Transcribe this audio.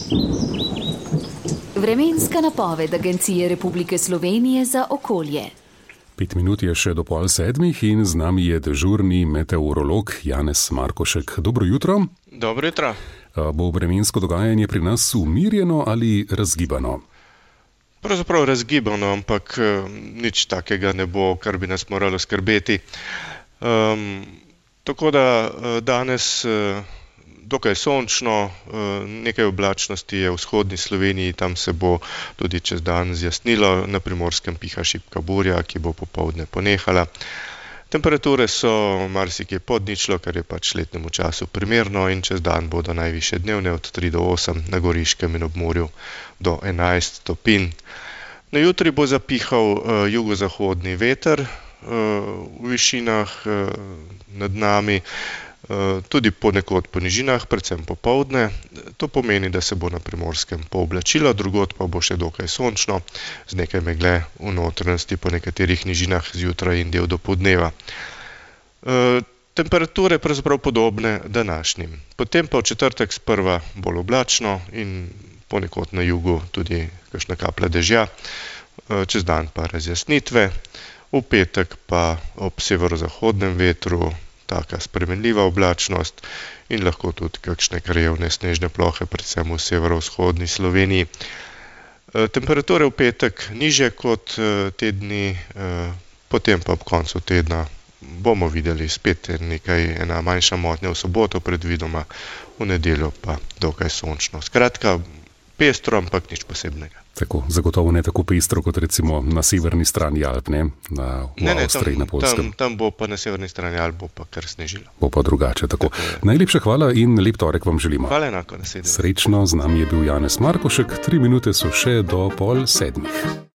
Vremenska napoved Agencije Republike Slovenije za okolje. 5 minut je še do 6:30 in z nami je dežurni meteorolog Janez Markošek. Dobro jutro. Dobro jutro. Bo vremensko dogajanje pri nas umirjeno ali razgibano? Pravzaprav razgibano, ampak nič takega ne bo, kar bi nas moralo skrbeti. Tako da danes dokaj sončno, nekaj oblačnosti je v vzhodni Sloveniji, tam se bo tudi čez dan zjasnilo, na Primorskem piha šibka burja, ki bo popoldne ponehala. Temperature so marsikje pod ničlo, kar je pač letnemu času primerno, in čez dan bodo najvišje dnevne od 3 do 8, na Goriškem in ob morju do 11 stopinj. Na jutri bo zapihal jugozahodni veter v višinah nad nami, tudi ponekod po nižinah, predvsem popoldne. To pomeni, da se bo na Primorskem pooblačilo, drugod pa bo še dokaj sončno, z nekaj megle v notranjosti po nekaterih nižinah zjutraj in del dopoldneva. Temperature pravzaprav podobne današnjim. Potem pa v četrtek sprva bolj oblačno in ponekod na jugu tudi kakšna kaplja dežja, čez dan pa razjasnitve. V petek pa ob severozahodnem vetru taka spremenljiva oblačnost in lahko tudi kakšne krajevne snežne plohe, predvsem v severovzhodni Sloveniji. Temperature v petek nižje kot te dni, potem pa ob koncu tedna bomo videli spet ena manjša motnja v soboto predvidoma, v nedeljo pa dokaj sončno. Skratka, pestro, ampak nič posebnega. Tako, zagotovo ne tako pestro kot recimo na severni strani Alp, ne? V Avstriji, na Poljskem. Tam bo pa na severni strani Alp bo pa kar snežilo. Bo pa drugače, tako. Najlepša hvala in lep torek vam želimo. Hvala enako, naslednje. Srečno, z nami je bil Janez Markošek, 3 minute so še do 6:30.